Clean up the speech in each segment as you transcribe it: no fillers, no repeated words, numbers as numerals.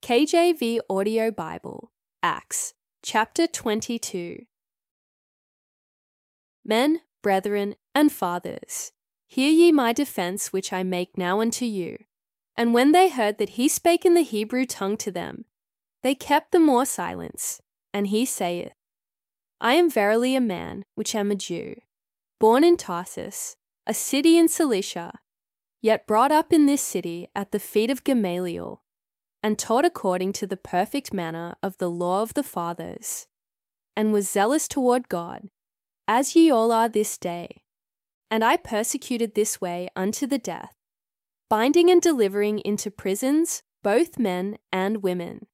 KJV Audio Bible, Acts, chapter 22. Men, brethren, and fathers, hear ye my defense which I make now unto you. And when they heard that he spake in the Hebrew tongue to them, they kept the more silence. And he saith, I am verily a man which am a Jew, born in Tarsus, a city in Cilicia, yet brought up in this city at the feet of Gamaliel, and taught according to the perfect manner of the law of the fathers, and was zealous toward God, as ye all are this day. And I persecuted this way unto the death, binding and delivering into prisons both men and women.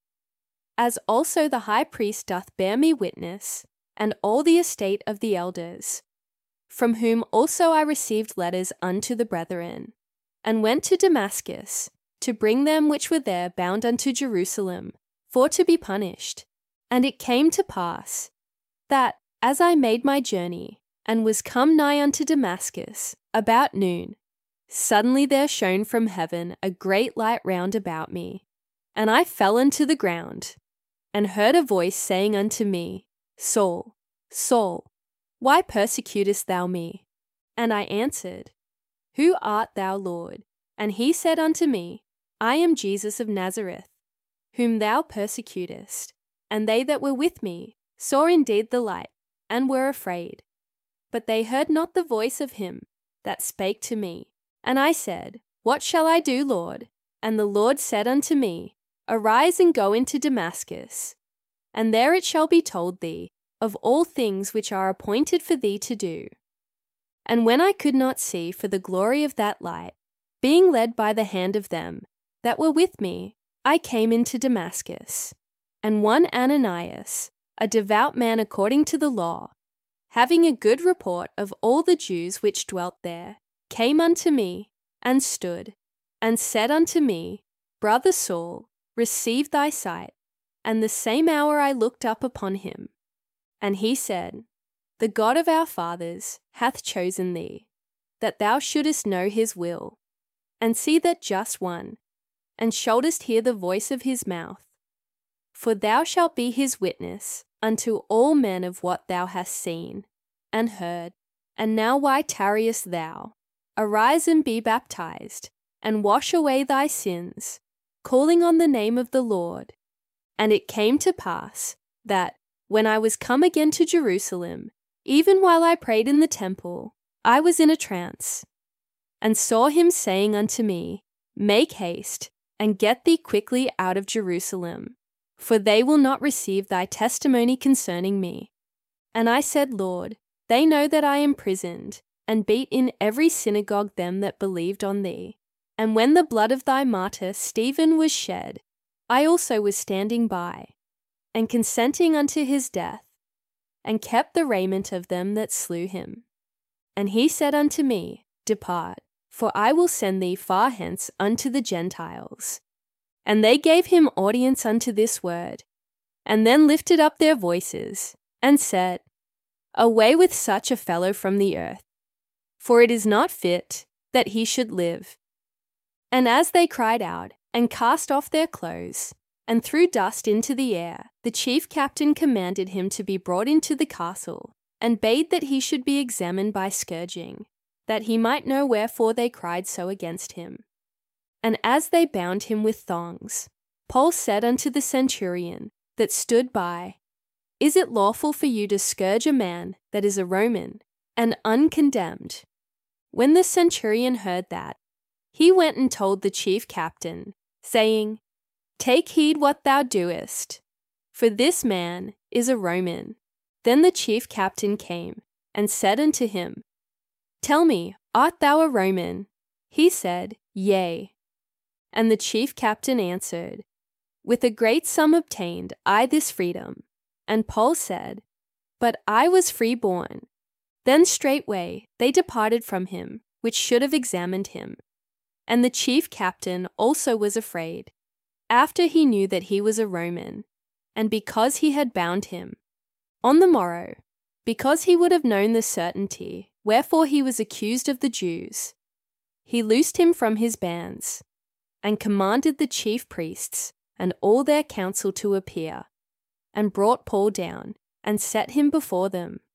As also the high priest doth bear me witness, and all the estate of the elders, from whom also I received letters unto the brethren, and went to Damascus, to bring them which were there bound unto Jerusalem, for to be punished. And it came to pass, that, as I made my journey, and was come nigh unto Damascus, about noon, suddenly there shone from heaven a great light round about me. And I fell unto the ground, and heard a voice saying unto me, Saul, Saul, why persecutest thou me? And I answered, Who art thou, Lord? And he said unto me, I am Jesus of Nazareth, whom thou persecutest. And they that were with me saw indeed the light, and were afraid. But they heard not the voice of him that spake to me. And I said, What shall I do, Lord? And the Lord said unto me, Arise and go into Damascus, and there it shall be told thee of all things which are appointed for thee to do. And when I could not see for the glory of that light, being led by the hand of them that were with me, I came into Damascus. And one Ananias, a devout man according to the law, having a good report of all the Jews which dwelt there, came unto me, and stood, and said unto me, Brother Saul, receive thy sight. And the same hour I looked up upon him. And he said, The God of our fathers hath chosen thee, that thou shouldest know his will, and see that just one, and shouldest hear the voice of his mouth. For thou shalt be his witness unto all men of what thou hast seen and heard. And now why tarriest thou? Arise and be baptized, and wash away thy sins, calling on the name of the Lord. And it came to pass that, when I was come again to Jerusalem, even while I prayed in the temple, I was in a trance, and saw him saying unto me, Make haste, and get thee quickly out of Jerusalem, for they will not receive thy testimony concerning me. And I said, Lord, they know that I am imprisoned, and beat in every synagogue them that believed on thee. And when the blood of thy martyr Stephen was shed, I also was standing by, and consenting unto his death, and kept the raiment of them that slew him. And he said unto me, Depart, for I will send thee far hence unto the Gentiles. And they gave him audience unto this word, and then lifted up their voices, and said, Away with such a fellow from the earth, for it is not fit that he should live. And as they cried out, and cast off their clothes, and threw dust into the air, the chief captain commanded him to be brought into the castle, and bade that he should be examined by scourging, that he might know wherefore they cried so against him. And as they bound him with thongs, Paul said unto the centurion that stood by, Is it lawful for you to scourge a man that is a Roman, and uncondemned? When the centurion heard that, he went and told the chief captain, saying, Take heed what thou doest, for this man is a Roman. Then the chief captain came, and said unto him, Tell me, art thou a Roman? He said, Yea. And the chief captain answered, With a great sum obtained I this freedom. And Paul said, But I was freeborn. Then straightway they departed from him, which should have examined him. And the chief captain also was afraid, after he knew that he was a Roman, and because he had bound him. On the morrow, because he would have known the certainty, wherefore he was accused of the Jews, he loosed him from his bands, and commanded the chief priests and all their council to appear, and brought Paul down, and set him before them.